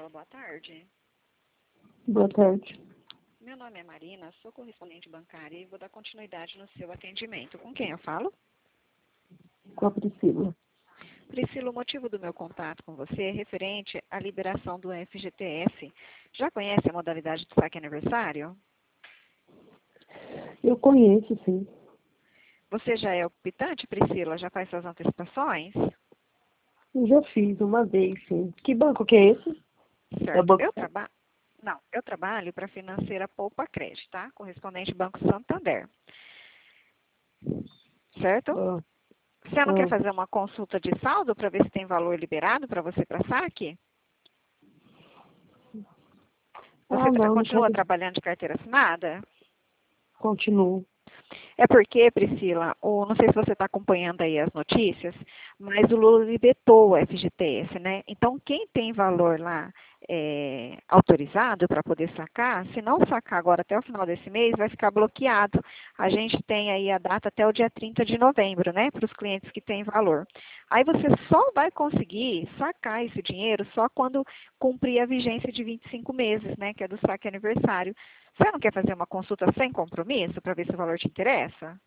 Priscila, boa tarde. Boa tarde. Meu nome é Marina, sou correspondente bancária e vou dar continuidade no seu atendimento. Com quem eu falo? Com a Priscila. Priscila, o motivo do meu contato com você é referente à liberação do FGTS. Já conhece a modalidade do saque aniversário? Eu conheço, sim. Você já é optante, Priscila? Já faz suas antecipações? Eu já fiz uma vez, sim. Que banco que é esse? É o Certo. banco. Eu trabalho para a financeira Poupa Crédito, tá? Correspondente Banco Santander. Certo? Ah, Você não quer ah. fazer uma consulta de saldo para ver se tem valor liberado para você para saque? Você Não, não continua quero. trabalhando de carteira assinada? Continuo. É porque, Priscila, não sei se você está acompanhando aí as notícias, mas o Lula libertou o FGTS, né? Então, quem tem valor lá autorizado para poder sacar, se não sacar agora até o final desse mês, vai ficar bloqueado. A gente tem aí a data até o dia 30 de novembro, né? Para os clientes que têm valor. Aí você só vai conseguir sacar esse dinheiro só quando cumprir a vigência de 25 meses, né? Que é do saque aniversário. Você não quer fazer uma consulta sem compromisso para ver se o valor te interessa?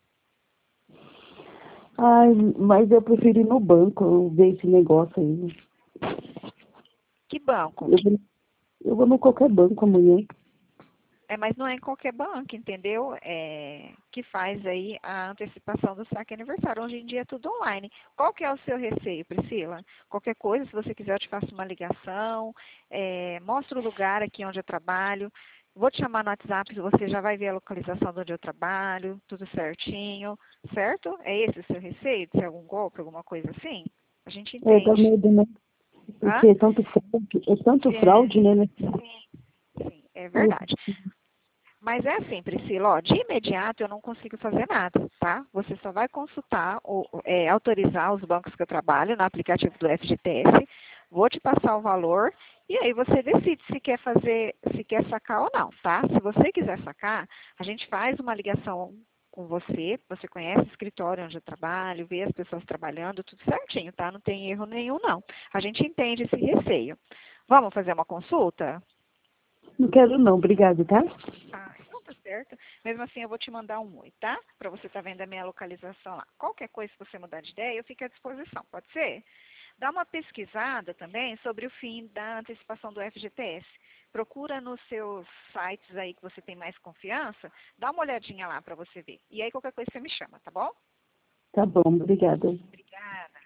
Ai, mas eu prefiro ir no banco ver esse negócio aí. Que banco? Eu vou no qualquer banco amanhã. Mas não é em qualquer banco, entendeu? Que faz aí a antecipação do saque aniversário. Hoje em dia é tudo online. Qual que é o seu receio, Priscila? Qualquer coisa, se você quiser, eu te faço uma ligação, mostro o lugar aqui onde eu trabalho. Vou te chamar no WhatsApp, você já vai ver a localização de onde eu trabalho, tudo certinho, certo? É esse o seu receio, de ser algum golpe, alguma coisa assim? A gente Dá entende. medo, né? Hã? Porque é tanto É, fraude, né? sim, é verdade. Mas é assim, Priscila, ó, de imediato eu não consigo fazer nada, tá? Você só vai consultar, autorizar os bancos que eu trabalho no aplicativo do FGTS, vou te passar o valor e aí você decide se quer fazer, se quer sacar ou não, tá? Se você quiser sacar, a gente faz uma ligação com você conhece o escritório onde eu trabalho, vê as pessoas trabalhando, tudo certinho, tá? Não tem erro nenhum, não. A gente entende esse receio. Vamos fazer uma consulta? Não quero não, obrigado, tá? Ah, então tá certo. Mesmo assim, eu vou te mandar um oi, tá? Para você estar vendo a minha localização lá. Qualquer coisa, se você mudar de ideia, eu fico à disposição, pode ser? Dá uma pesquisada também sobre o fim da antecipação do FGTS. Procura nos seus sites aí que você tem mais confiança, dá uma olhadinha lá para você ver. E aí, qualquer coisa, você me chama, tá bom? Tá bom, obrigada. Obrigada.